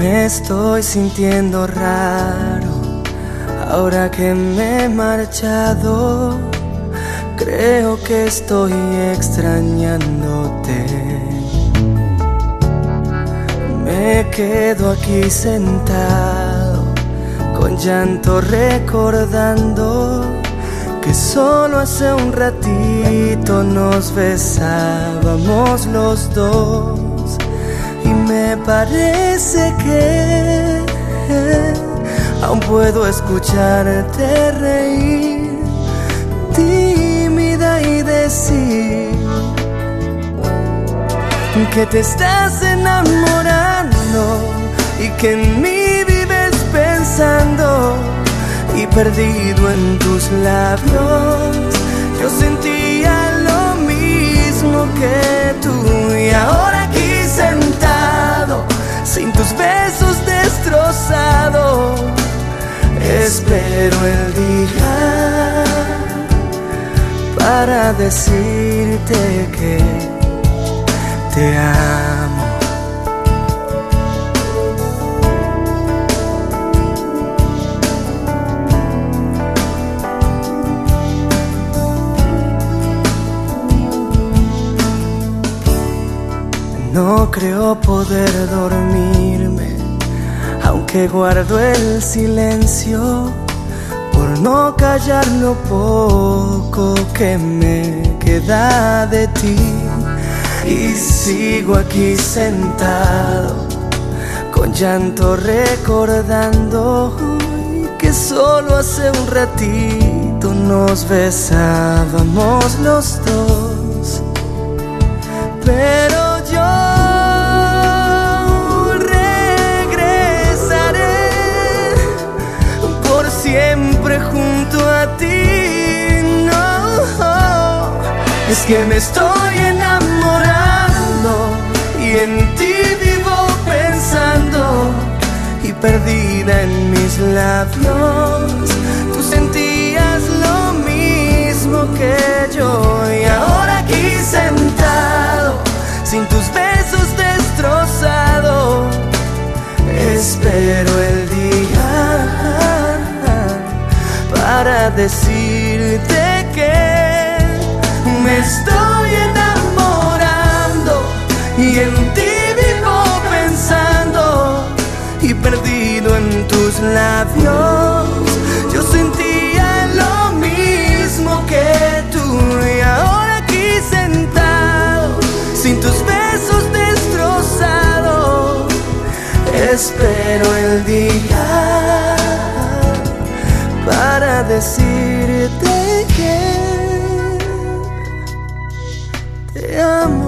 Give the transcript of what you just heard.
Me estoy sintiendo raro ahora que me he marchado. Creo que estoy extrañándote. Me quedo aquí sentado con llanto recordando que solo hace un ratito nos besábamos los dos. Y me parece que aún puedo escucharte reír, tímida, y decir que te estás enamorando y que en mí vives pensando. Y perdido en tus labios yo sentía lo mismo que tú. Y ahora aquí sentado, sin tus besos destrozado, espero el día para decirte que te amo. No creo poder dormirme, aunque guardo el silencio, por no callar lo poco que me queda de ti. Y sigo aquí sentado, con llanto recordando que solo hace un ratito nos besábamos los dos. Pero yo regresaré por siempre junto a ti. No, es que me estoy enamorando y en ti vivo pensando. Y perdida en mis labios, tú sentías lo mismo que yo. Y ahora aquí sentado, sin tus besos destrozado, espero el día para decirte que me estoy enamorando y en ti vivo pensando. Y perdido en tus labios yo sentía lo mismo que tú. Y ahora aquí sentado, sin tus besos destrozados, espero el día para decirte que te amo.